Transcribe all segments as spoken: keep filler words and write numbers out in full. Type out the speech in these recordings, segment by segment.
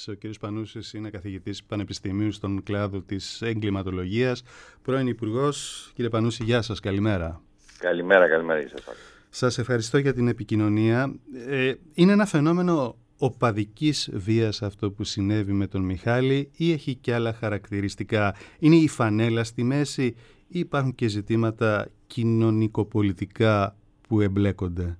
μας. Ο κ. Πανούσης είναι καθηγητής πανεπιστημίου στον κλάδο της εγκληματολογίας, πρώην Υπουργός. Κύριε Πανούση, γεια σας, καλημέρα. Καλημέρα, καλημέρα για σας. Σας ευχαριστώ για την επικοινωνία. Ε, είναι ένα φαινόμενο οπαδικής βίας αυτό που συνέβη με τον Μιχάλη ή έχει και άλλα χαρακτηριστικά? Είναι η φανέλα στη μέση ή υπάρχουν και ζητήματα κοινωνικοπολιτικά που εμπλέκονται?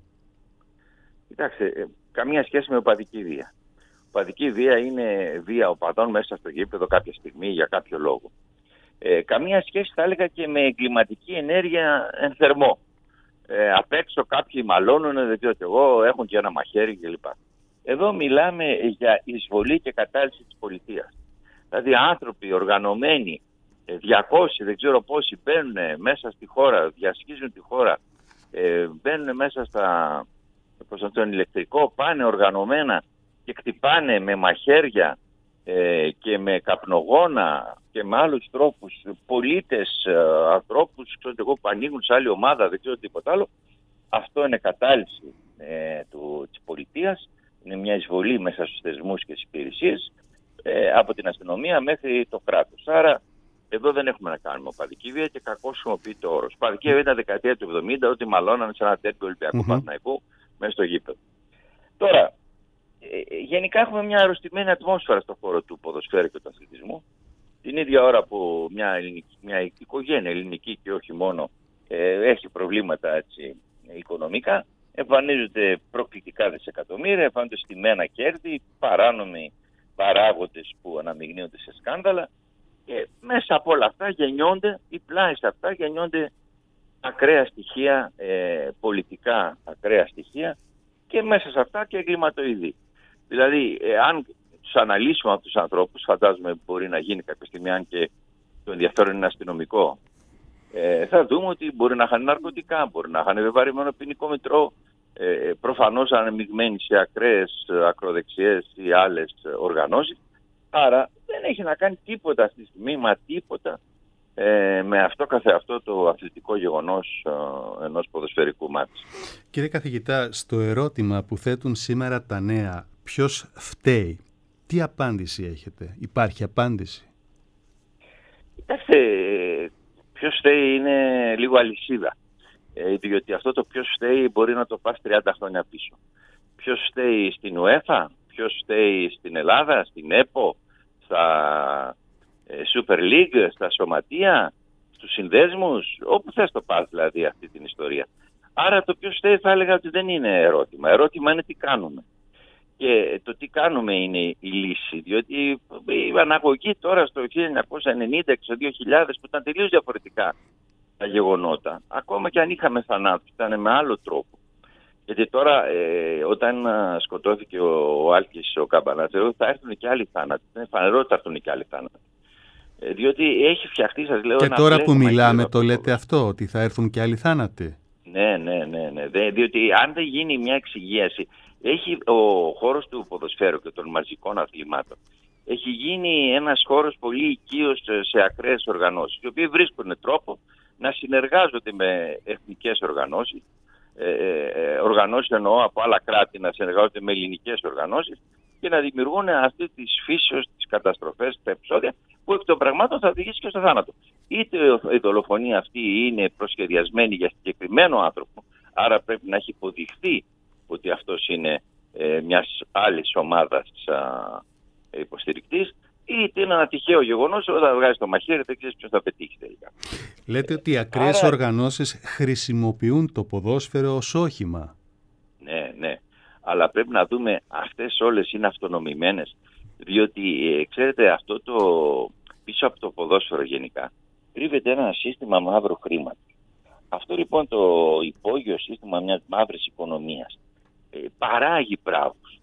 Κοιτάξτε, καμία σχέση με οπαδική βία. Οπαδική βία είναι βία οπαδών μέσα στο γήπεδο κάποια στιγμή για κάποιο λόγο. Ε, καμία σχέση θα έλεγα και με εγκληματική ενέργεια εν θερμό. Ε, απ' έξω κάποιοι μαλώνουν, δεν ξέρω και εγώ, έχουν και ένα μαχαίρι κλπ. Εδώ μιλάμε για εισβολή και κατάλυση της πολιτείας. Δηλαδή άνθρωποι οργανωμένοι, διακόσιοι, δεν ξέρω πόσοι, μπαίνουν μέσα στη χώρα, διασχίζουν τη χώρα, ε, μπαίνουν μέσα στα, προς τον ηλεκτρικό, πάνε οργανωμένα και χτυπάνε με μαχαίρια ε, και με καπνογόνα και με άλλους τρόπους πολίτες, ε, ανθρώπους, ξέρω εγώ, που ανοίγουν σε άλλη ομάδα, δεν ξέρω τίποτα άλλο. Αυτό είναι κατάλυση ε, του, της πολιτείας. Είναι μια εισβολή μέσα στους θεσμούς και στις υπηρεσίες, ε, από την αστυνομία μέχρι το κράτος. Άρα εδώ δεν έχουμε να κάνουμε οπαδική βία και κακώς χρησιμοποιείται ο όρος. Οπαδική βία ήταν δεκαετία του εβδομήντα, ότι μαλώνανε σε ένα τέτοιο Ολυμπιακό mm-hmm. Παναθηναϊκού μέσα στο γήπεδο. Τώρα, ε, γενικά έχουμε μια αρρωστημένη ατμόσφαιρα στον χώρο του ποδοσφαίρου και του αθλητισμού. Την ίδια ώρα που μια, ελληνική, μια οικογένεια ελληνική και όχι μόνο ε, έχει προβλήματα έτσι, οικονομικά, εμφανίζονται προκλητικά δισεκατομμύρια, εμφανίζονται στημένα κέρδη, παράνομοι παράγοντες που αναμειγνύονται σε σκάνδαλα και μέσα από όλα αυτά γεννιόνται, ή πλάι σε αυτά γεννιόνται ακραία στοιχεία, ε, πολιτικά ακραία στοιχεία και μέσα σε αυτά και εγκληματοειδή. Δηλαδή, ε, αν τους αναλύσουμε αυτούς τους ανθρώπους, φαντάζομαι μπορεί να γίνει κάποια στιγμή, αν και το ενδιαφέρον είναι αστυνομικό, ε, θα δούμε ότι μπορεί να είχαν ναρκωτικά, μπορεί να είχαν βεβαρημένο ποινικό μητρό, ε, προφανώς αναμειγμένοι σε ακραίες ακροδεξιές ή άλλες οργανώσεις. Άρα δεν έχει να κάνει τίποτα αυτή τη στιγμή, μα τίποτα, ε, με αυτό καθεαυτό το αθλητικό γεγονός ε, ενός ποδοσφαιρικού μάτς. Κύριε καθηγητά, στο ερώτημα που θέτουν σήμερα τα νέα, ποιος φταίει, τι απάντηση έχετε? Υπάρχει απάντηση? Κοιτάξτε, ποιος φταίει είναι λίγο αλυσίδα. Ε, διότι αυτό το ποιος φταίει μπορεί να το πας τριάντα χρόνια πίσω. Ποιος φταίει στην UEFA, ποιος φταίει στην Ελλάδα, στην ΕΠΟ, στα ε, Super League, στα σωματεία, στους συνδέσμους, όπου θες το πας δηλαδή αυτή την ιστορία. Άρα το ποιος φταίει θα έλεγα ότι δεν είναι ερώτημα. Ερώτημα είναι τι κάνουμε. Και το τι κάνουμε είναι η λύση, διότι η αναγωγή τώρα στο χίλια εννιακόσια ενενήντα και στο δύο χιλιάδες που ήταν τελείως διαφορετικά τα γεγονότα, ακόμα και αν είχαμε θανάτους, ήταν με άλλο τρόπο. Γιατί τώρα ε, όταν σκοτώθηκε ο, ο Άλκης ο Καμπανάτζερος θα έρθουν και άλλοι θάνατοι. Είναι φανερό ότι θα έρθουν και άλλοι θάνατοι. Ε, διότι έχει φτιαχτεί, σας λέω, και ένα τώρα που μιλάμε αυτό το λέτε αυτό, ότι θα έρθουν και άλλοι θάνατοι? Ναι, ναι, ναι, ναι. Δε, διότι αν δεν γίνει μια εξυγίαση, έχει ο χώρος του ποδοσφαίρου και των μαζικών αθλημάτων έχει γίνει ένας χώρος πολύ οικείος σε ακραίες οργανώσεις, οι οποίοι βρίσκουν τρόπο να συνεργάζονται με εθνικές οργανώσεις, ε, ε, οργανώσεις εννοώ από άλλα κράτη να συνεργάζονται με ελληνικές οργανώσεις και να δημιουργούν αυτή τη φύσεως, τις καταστροφές, τα επεισόδια που εκ των πραγμάτων θα οδηγήσει και στο θάνατο. Είτε η δολοφονία αυτή είναι προσχεδιασμένη για συγκεκριμένο άνθρωπο, άρα πρέπει να έχει υποδειχθεί ότι αυτός είναι ε, μιας άλλης ομάδας α, υποστηρικτής, είτε είναι ένα τυχαίο γεγονός, όταν βγάζει το μαχαίρι δεν ξέρεις ποιος θα πετύχει τελικά. Λέτε ότι οι ακραίες άρα... οργανώσεις χρησιμοποιούν το ποδόσφαιρο ως όχημα. Ναι, ναι. Αλλά πρέπει να δούμε αυτές όλες είναι αυτονομημένες, διότι ε, ξέρετε αυτό το πίσω από το ποδόσφαιρο γενικά κρύβεται ένα σύστημα μαύρου χρήματος. Αυτό λοιπόν το υπόγειο σύστημα μιας μαύρης οικονομίας ε, παράγει πράγους,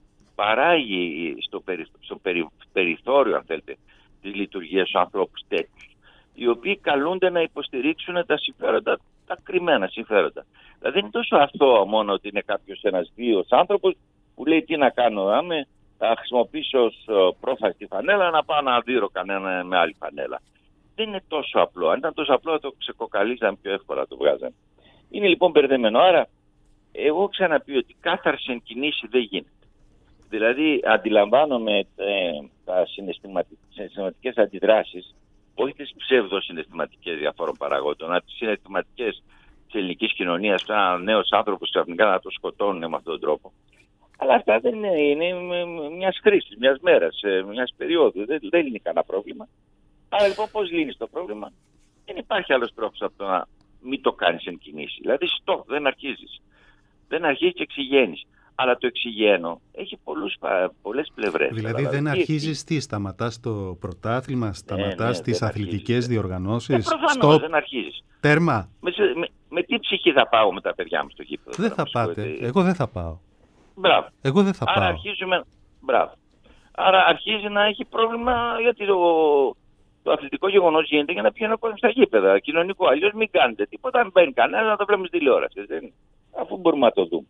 παράγει στο, περι, στο περι, περιθώριο αν θέλετε της λειτουργίας στους ανθρώπους τέτοιους, οι οποίοι καλούνται να υποστηρίξουν τα συμφέροντα, τα κρυμμένα συμφέροντα. Δηλαδή δεν είναι τόσο αυτό μόνο ότι είναι κάποιος ένας βίος άνθρωπος που λέει τι να κάνω, άμε, θα χρησιμοποιήσω ως πρόφαστη φανέλα να πάω να δείρω κανένα με άλλη φανέλα. Δεν είναι τόσο απλό. Αν ήταν τόσο απλό θα το ξεκοκαλίζαμε πιο εύκολα, το βγάζαμε. Είναι λοιπόν μπερδεμένο. Άρα εγώ ξαναπεί ότι κάθαρση εν κινήσει δεν γίνεται. Δηλαδή αντιλαμβάνομαι ε, τα συναισθηματικές αντιδράσεις, όχι τις ψευδοσυναισθηματικές διαφόρων παραγόντων, αλλά τις συναισθηματικές της ελληνικής κοινωνίας, ένα νέος άνθρωπος ξαφνικά να το σκοτώνουν με αυτόν τον τρόπο. Αλλά αυτά δεν είναι, είναι μιας χρήσης, μιας μέρας, μιας περίοδου. Δεν, δεν είναι κανένα πρόβλημα. Άρα λοιπόν πώς λύνεις το πρόβλημα? Δεν υπάρχει άλλος τρόπος από το να μην το κάνεις εν κινήσει. Δηλαδή stop, δεν αρχίζεις. Δεν αρχίζεις και εξηγαίνεις. Αλλά το εξηγαίνω έχει πολλούς, πολλές πλευρές. Δηλαδή δεν αρχίζεις τι, σταματάς το πρωτάθλημα, σταματάς ναι, τις αθλητικές αρχίζεις, διοργανώσεις. Ε, προφανώς Stop. δεν αρχίζεις. Τέρμα. Με, με, με τι ψυχή θα πάω με τα παιδιά μου στο γήπεδο? Δεν θα πάτε. Ότι... Εγώ δεν θα πάω. Μπράβο. Εγώ δεν θα Άρα πάω. Αρχίζουμε... Μπράβο. Άρα αρχίζει να έχει πρόβλημα, γιατί το, το αθλητικό γεγονός γίνεται για να πηγαίνει ο κόσμος στα γήπεδα. Κοινωνικό. Αλλιώς μην κάνετε τίποτα, μην μπαίνει κανένα, να το βλέπουμε στη τηλεόραση. Δεν... Αφού μπορούμε να το δούμε.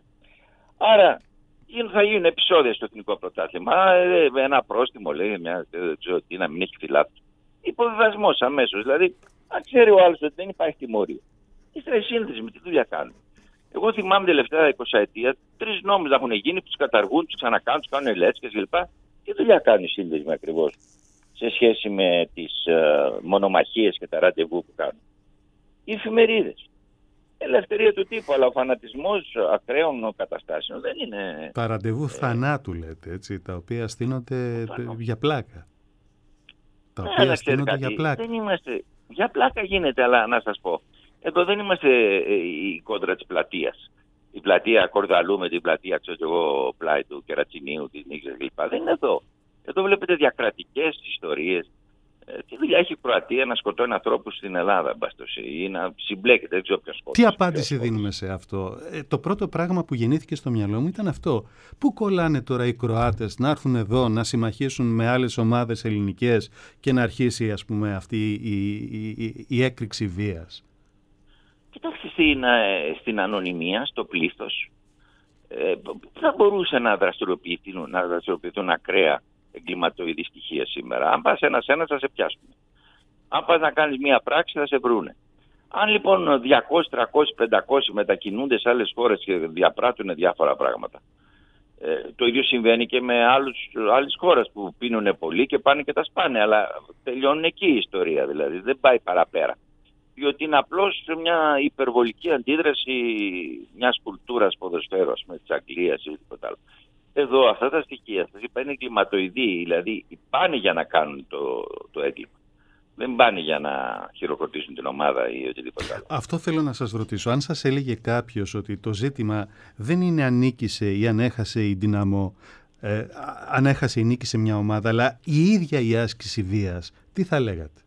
Άρα θα γίνουν επεισόδια στο εθνικό πρωτάθλημα. Ένα πρόστιμο, λέει, μια, δεν ξέρω τι, να μην έχει φυλάπτει. Υποβιβασμός αμέσως. Δηλαδή, αν ξέρει ο άλλος ότι δεν υπάρχει τιμωρία, ύστερα οι σύνδεσμοι τι δουλειά κάνουν? Εγώ θυμάμαι τελευταία εικοσαετία τρεις νόμους να έχουν γίνει που τους καταργούν, τους ξανακάνουν, τους κάνουν ελέτσικες κλπ. Τι δουλειά κάνουν οι σύνδεσμοι ακριβώς σε σχέση με τις uh, μονομαχίες και τα ραντεβού που κάνουν? Οι εφημερίδες. Ελευθερία του τύπου, αλλά ο φανατισμός ακραίων καταστάσεων δεν είναι... Τα ραντεβού ε... θανάτου λέτε, έτσι, τα οποία στείνονται για πλάκα. Τα οποία ναι, στείνονται για πλάκα. Δεν είμαστε... Για πλάκα γίνεται, αλλά να σας πω. Εδώ δεν είμαστε η κόντρα της πλατείας. Η πλατεία Κορδαλού με την πλατεία, ξέρω εγώ, πλάι του Κερατσινίου, της Νίξας κλπ. Δεν είναι εδώ. Εδώ βλέπετε διακρατικές ιστορίες. Ε, τι δουλειά έχει η Κροατία να σκοτώνει ανθρώπους στην Ελλάδα, μπαστοσύ, ή να συμπλέκεται, δεν ξέρω ποιος σκότωσε. Τι απάντηση δίνουμε σε αυτό? Ε, το πρώτο πράγμα που γεννήθηκε στο μυαλό μου ήταν αυτό. Πού κολλάνε τώρα οι Κροάτες να έρθουν εδώ να συμμαχήσουν με άλλες ομάδες ελληνικές και να αρχίσει, ας πούμε, αυτή η, η, η, η έκρηξη βίας? Κοιτάξτε, στην, στην ανωνυμία, στο πλήθος, ε, θα μπορούσε να δραστηριοποιηθούν, να δραστηριοποιηθούν ακραία εγκληματοειδή στοιχεία σήμερα. Αν πας ένας-ένας θα σε πιάσουν. Αν πας να κάνεις μία πράξη θα σε βρούνε. Αν λοιπόν διακόσιοι, τριακόσιοι, πεντακόσιοι μετακινούνται σε άλλες χώρες και διαπράττουν διάφορα πράγματα, ε, το ίδιο συμβαίνει και με άλλους, άλλες χώρες που πίνουν πολύ και πάνε και τα σπάνε, αλλά τελειώνουν εκεί η ιστορία, δηλαδή δεν πάει παραπέρα. Διότι είναι απλώς μια υπερβολική αντίδραση μιας κουλτούρας ποδοσφαίρου, ας πούμε, της Αγγλίας ή τίποτα άλλο. Εδώ αυτά τα στοιχεία, σας είπα, είναι εγκληματοειδή, δηλαδή πάνε για να κάνουν το, το έγκλημα. Δεν πάνε για να χειροκροτήσουν την ομάδα ή οτιδήποτε άλλο. Αυτό θέλω να σας ρωτήσω. Αν σας έλεγε κάποιος ότι το ζήτημα δεν είναι αν νίκησε ή αν έχασε η Δυναμό, ε, αν έχασε ή νίκησε μια ομάδα, αλλά η ίδια η άσκηση βίας, τι θα λέγατε?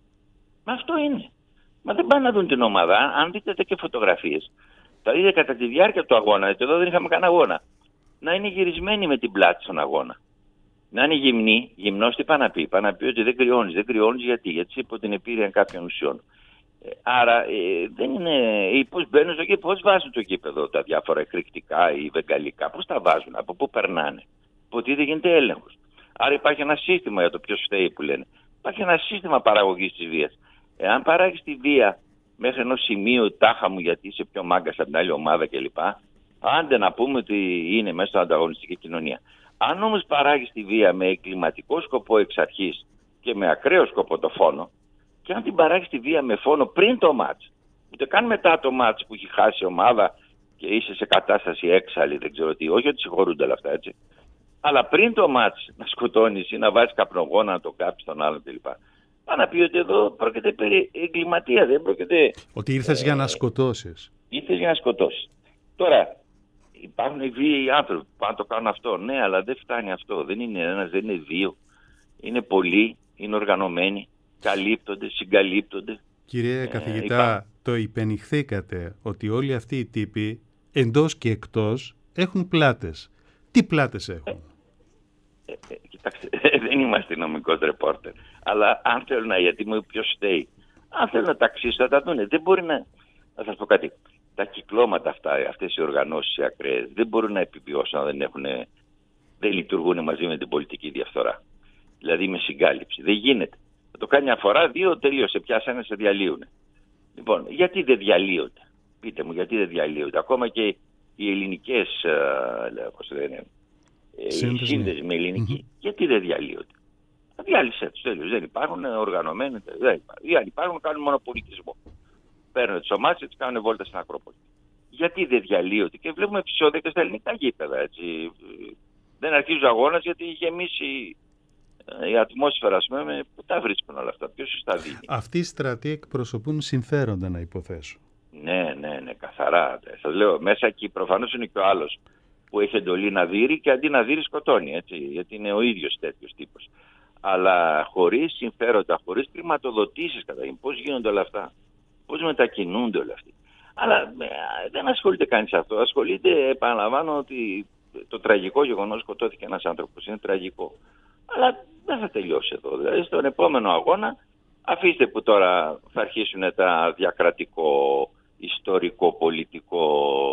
Μα αυτό είναι. Μα δεν πάνε να δουν την ομάδα. Αν δείτε και φωτογραφίες, θα δείτε κατά τη διάρκεια του αγώνα, γιατί εδώ δεν είχαμε κανένα αγώνα, να είναι γυρισμένοι με την πλάτη στον αγώνα. Να είναι γυμνοί, γυμνός τι πάει να πει? Πάει να πει ότι δεν κρυώνεις. Δεν κρυώνεις γιατί? Γιατί είσαι υπό την επίρρεια κάποιων ουσιών. Ε, άρα ε, δεν είναι. Ε, πώς μπαίνουν στο γήπεδο, πώς βάζουν το γήπεδο τα διάφορα εκρηκτικά ή βεγγαλικά, πώς τα βάζουν, από πού περνάνε? Ποτέ δεν γίνεται έλεγχος. Άρα υπάρχει ένα σύστημα για το ποιος φταίει που λένε. Υπάρχει ένα σύστημα παραγωγής της βίας. Εάν παράγεις τη βία μέχρι ενός σημείου, τάχα μου γιατί είσαι πιο μάγκας από την άλλη ομάδα κλπ. Άντε να πούμε ότι είναι μέσα στην ανταγωνιστική κοινωνία. Αν όμως παράγεις τη βία με εγκληματικό σκοπό εξ αρχής και με ακραίο σκοπό το φόνο, και αν την παράγεις τη βία με φόνο πριν το μάτς, ούτε καν μετά το μάτς που έχει χάσει η ομάδα και είσαι σε κατάσταση έξαλλη, δεν ξέρω τι, όχι ότι συγχωρούνται όλα αυτά, έτσι. Αλλά πριν το μάτς να σκοτώνεις ή να βάζεις καπνογόνα να το κάψεις τον άλλον κλπ. Πάει να πει ότι εδώ πρόκειται περί εγκληματία, δεν πρόκειται... Ότι ήρθες ε, για να σκοτώσεις. Ήρθες για να σκοτώσεις. Τώρα, υπάρχουν βίαιοι άνθρωποι που πάνε να το κάνουν αυτό. Ναι, αλλά δεν φτάνει αυτό. Δεν είναι ένας, δεν είναι δύο. Είναι πολλοί, είναι οργανωμένοι, καλύπτονται, συγκαλύπτονται. Κύριε ε, καθηγητά, υπάρχουν... το υπενηχθήκατε ότι όλοι αυτοί οι τύποι, εντός και εκτός, έχουν πλάτες. Τι πλάτες έχουν? Ε, ε, ε, κοιτάξτε, δεν είμαστε νομικός ρεπόρτερ. Αλλά αν θέλουν να, γιατί μου ποιος στέει, αν θέλουν να ταξίσουν θα τα δουν. Δεν μπορεί να, να σας πω κάτι. Τα κυκλώματα αυτά, αυτές οι οργανώσεις οι ακραίες, δεν μπορούν να επιβιώσουν αν δεν, έχουν, δεν λειτουργούν μαζί με την πολιτική διαφθορά. Δηλαδή με συγκάλυψη. Δεν γίνεται. Θα το κάνει μια φορά, δύο, τελείωσε. Πιάσανε, σε διαλύουν. Λοιπόν, γιατί δεν διαλύονται? Πείτε μου, γιατί δεν διαλύονται? Ακόμα και οι ελληνικές, πώς λένε, οι σύνδεσμοι ελληνικοί, mm-hmm. γιατί δεν διαλύονται? Διάλυσε τους, τέλειως. Δεν υπάρχουν οργανωμένοι, δεν υπάρχουν. Ή αν υπάρχουν, κάνουν μόνο πολιτισμό. Παίρνουν τις ομάδες και τις κάνουν βόλτα στην Ακρόπολη. Γιατί δεν διαλύονται? Και βλέπουμε επεισόδια και στα ελληνικά γήπεδα. Έτσι. Δεν αρχίζει ο αγώνας γιατί είχε γεμίσει η ατμόσφαιρα, ας πούμε. Πού τα βρίσκουν όλα αυτά? Ποιος τα δίνει? Αυτοί οι στρατοί εκπροσωπούν συμφέροντα, να υποθέσω. Ναι, ναι, ναι, καθαρά. Σας λέω, μέσα εκεί προφανώς είναι και ο άλλος που έχει εντολή να δείρει και αντί να δείρει σκοτώνει. Έτσι, γιατί είναι ο ίδιος τέτοιος τύπος. Αλλά χωρίς συμφέροντα, χωρίς χρηματοδοτήσεις, κατά πώς γίνονται όλα αυτά, πώς μετακινούνται όλα αυτά. Αλλά ε, δεν ασχολείται κανείς αυτό. Ασχολείται, επαναλαμβάνω, ότι το τραγικό γεγονός, σκοτώθηκε ένας άνθρωπος, είναι τραγικό. Αλλά δεν θα τελειώσει εδώ. Δηλαδή στον επόμενο αγώνα, αφήστε που τώρα θα αρχίσουν τα διακρατικό, ιστορικό, πολιτικό,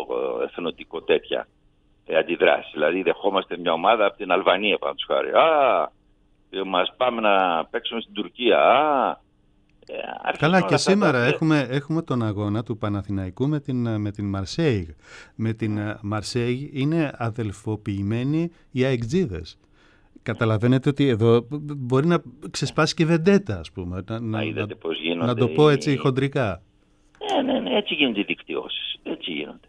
εθνοτικό τέτοια αντιδράσεις. Δηλαδή δεχόμαστε μια ομάδα από την Αλβανία, πάνω τους χάρη. Α, μας πάμε να παίξουμε στην Τουρκία. Α, ε, καλά, και σήμερα τα... έχουμε, έχουμε τον αγώνα του Παναθηναϊκού με την, με την Μαρσέιγ. Με την Μαρσέιγ είναι αδελφοποιημένοι οι αεκτζίδες. Καταλαβαίνετε ότι εδώ μπορεί να ξεσπάσει και βεντέτα, ας πούμε. Να, να, να, να το πω έτσι οι... χοντρικά. Ναι, ναι, ναι, έτσι γίνονται οι δικτυώσεις. Έτσι γίνονται.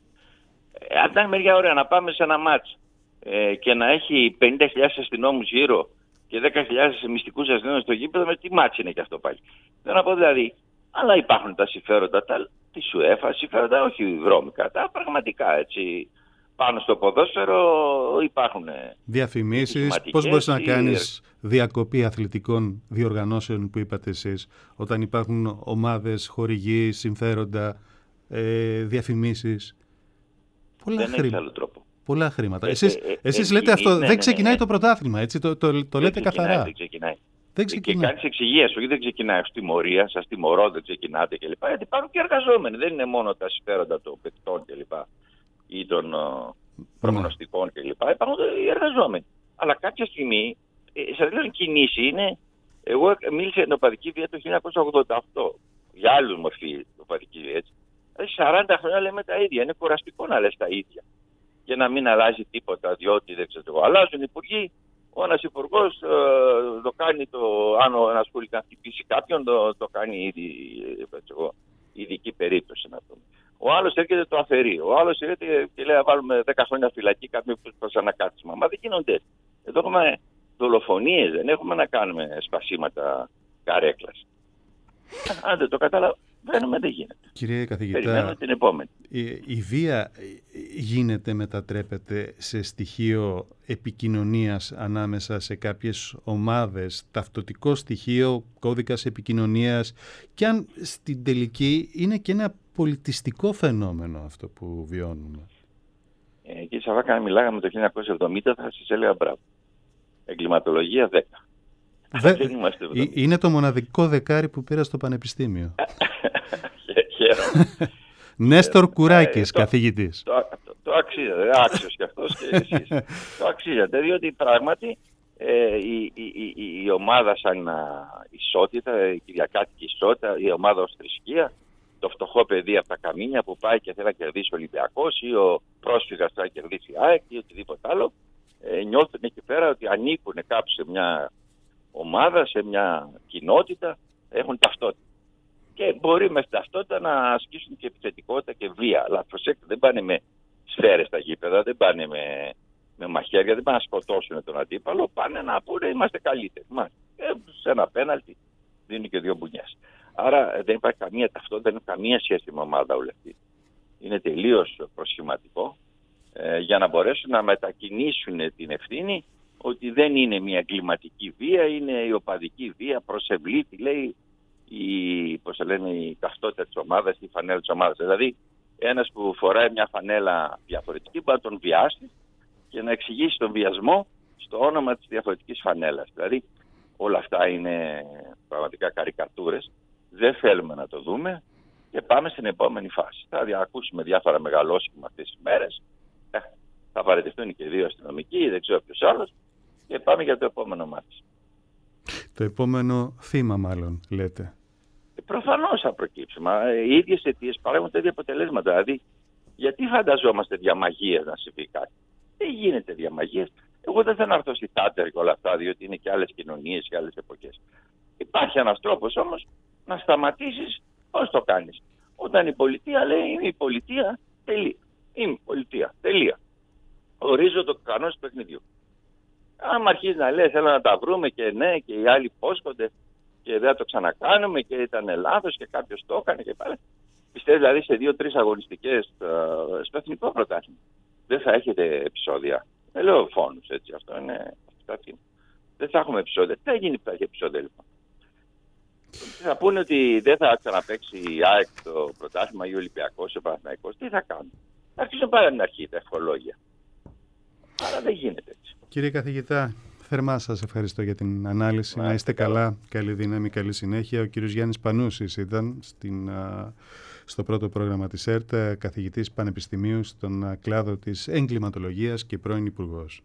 Ε, αν ήταν μεριά ώρα να πάμε σε ένα μάτς ε, και να έχει πενήντα χιλιάδες αστυνόμους γύρω και δέκα χιλιάδες μυστικούς αστυνόμους στο γήπεδο, με τι μάτς είναι και αυτό πάλι? Θέλω να πω δηλαδή, αλλά υπάρχουν τα συμφέροντα τα, της UEFA, συμφέροντα όχι βρώμικα, τα πραγματικά έτσι. Πάνω στο ποδόσφαιρο υπάρχουν διαφημίσεις. Πώς μπορείς να κάνεις διακοπή αθλητικών διοργανώσεων που είπατε εσείς, όταν υπάρχουν ομάδες, χορηγοί, συμφέροντα, ε, διαφημίσεις? Πολλά δεν χρήματα. Έχει άλλο τρόπο. Πολλά χρήματα. Ε, εσείς ε, ε, εσείς ε, λέτε ε, αυτό, ναι, δεν ναι, ξεκινάει ναι, ναι. το πρωτάθλημα, έτσι, το, το, το, το λέτε ξεκινάει, καθαρά. Δεν ξεκινάει. Δεν ξεκινάει. Και κάνεις εξηγίες, όχι δεν ξεκινάει ως τιμωρία, σας τιμωρώ, δεν ξεκινάτε κλπ. Γιατί υπάρχουν και εργαζόμενοι, δεν είναι μόνο τα συμφέροντα των παικτών κλπ. Ή των προγνωστικών mm. κλπ. Υπάρχουν οι εργαζόμενοι. Αλλά κάποια στιγμή, ε, σας λέω, η κινήση είναι. Εγώ μίλησα για την οπαδική βία το χίλια εννιακόσια ογδόντα οκτώ. Για άλλους μορφή οπαδική βία. Έτσι. Δηλαδή σαράντα χρόνια λέμε τα ίδια. Είναι κουραστικό να λες τα ίδια. Και να μην αλλάζει τίποτα, διότι δεν ξέρω εγώ. Αλλάζουν υπουργοί. Ο ένας υπουργός ε, το κάνει το. Αν ο ένας χούλιγκαν χτυπήσει κάποιον, το, το κάνει ήδη. Ε, ειδική περίπτωση να πούμε. Ο άλλος έρχεται το αφαιρεί. Ο άλλος έρχεται και λέει να βάλουμε δέκα χρόνια φυλακή κάποιον προς ανακάτισμα. Μα δεν γίνονται. Εδώ έχουμε δολοφονίες, δεν έχουμε να κάνουμε σπασίματα καρέκλας. Αν δεν το καταλαβαίνουμε, δεν γίνεται. Κύριε καθηγητά, περιμένουμε την επόμενη. Η, η βία γίνεται, μετατρέπεται σε στοιχείο επικοινωνίας ανάμεσα σε κάποιες ομάδες, ταυτοτικό στοιχείο, κώδικας επικοινωνίας, και αν στην τελική είναι και ένα πολιτιστικό φαινόμενο αυτό που βιώνουμε. Ε, κύριε Σαββάκα, αν μιλάγαμε το χίλια εννιακόσια εβδομήντα θα σας έλεγα μπράβο. Εγκληματολογία δέκα. Δε... Είναι το μοναδικό δεκάρι που πήρα στο πανεπιστήμιο. Χαίρομαι. Νέστορ Κουράκης, ε, καθηγητής. Το, το, το αξίζατε, άξιος και αυτός και εσείς. Το αξίζατε, διότι πράγματι ε, η, η, η, η ομάδα σαν ισότητα, η κυριακάτικη ισότητα, η ομάδα ως θρησκεία, το φτωχό παιδί από τα καμίνια που πάει και θέλει να κερδίσει ο Ολυμπιακός ή ο πρόσφυγας θέλει να κερδίσει ΑΕΚ ή οτιδήποτε άλλο, ε, νιώθουν εκεί πέρα ότι ανήκουν κάπου σε μια ομάδα, σε μια κοινότητα, έχουν ταυτότητα. Και μπορεί με ταυτότητα να ασκήσουν και επιθετικότητα και βία. Αλλά προσέξτε, δεν πάνε με σφαίρες στα γήπεδα, δεν πάνε με, με μαχαίρια, δεν πάνε να σκοτώσουν τον αντίπαλο, πάνε να πούνε είμαστε καλύτεροι. Ε, σε ένα πέναλτι δίνουν και δύο μπουνιές. Άρα δεν υπάρχει καμία ταυτότητα, δεν έχει καμία σχέση με ομάδα όλη αυτή. Είναι τελείως προσχηματικό ε, για να μπορέσουν να μετακινήσουν την ευθύνη ότι δεν είναι μια εγκληματική βία, είναι η οπαδική βία, προσευλήτη, λέει, η, πώς λένε, η ταυτότητα της ομάδας, η φανέλα της ομάδας. Δηλαδή, ένας που φοράει μια φανέλα διαφορετική μπορεί να τον βιάσει και να εξηγήσει τον βιασμό στο όνομα της διαφορετικής φανέλας. Δηλαδή, όλα αυτά είναι πραγματικά καρικατούρες. Δεν θέλουμε να το δούμε και πάμε στην επόμενη φάση. Θα ακούσουμε διάφορα μεγαλόσχημα αυτές τις μέρες. Ε, θα παραιτηθούν και δύο αστυνομικοί, δεν ξέρω ποιος άλλος, και πάμε για το επόμενο μάτι. Το επόμενο θύμα, μάλλον, λέτε. Προφανώς θα προκύψει. Μα οι ίδιες αιτίες παράγουν τέτοια αποτελέσματα. Δηλαδή, γιατί φανταζόμαστε δια μαγείας να συμβεί κάτι? Δεν γίνεται δια μαγείας. Εγώ δεν θέλω να έρθω στη Τάτσερ και όλα αυτά, διότι είναι και άλλες κοινωνίες και άλλες εποχές. Υπάρχει ένας τρόπος όμως να σταματήσεις πώς το κάνεις. Όταν η πολιτεία λέει είμαι η πολιτεία, τελεία. Είμαι πολιτεία, τελεία. Ορίζω το κανόνα του παιχνιδιού. Αν αρχίζει να λέει θέλω να τα βρούμε και ναι και οι άλλοι υπόσχονται και δεν θα το ξανακάνουμε και ήταν λάθος και κάποιος το έκανε και πάλι. Πιστεύω δηλαδή σε δύο-τρεις αγωνιστικές uh, στο εθνικό πρωτάθλημα δεν θα έχετε επεισόδια. Δεν λέω φόνους έτσι, αυτό είναι. Δεν θα έχουμε επεισόδια. Τι θα γίνει που θα έχει επεισόδια λοιπόν. Θα πούνε ότι δεν θα ξαναπαίξει η ΑΕΚ το πρωτάθλημα ή ο Ολυμπιακός, ο Παναθηναϊκός. Τι θα κάνουν. Θα αρχίσουν πάρα την αρχή τα ευχολόγια. Αλλά δεν γίνεται έτσι. Κύριε καθηγητά, θερμά σας ευχαριστώ για την ανάλυση. Να, να είστε καλά. καλά, καλή δύναμη, καλή συνέχεια. Ο κύριος Γιάννης Πανούσης ήταν στην, στο πρώτο πρόγραμμα της ΕΡΤ, καθηγητής πανεπιστημίου στον κλάδο της εγκληματολογίας και πρώην υπουργός.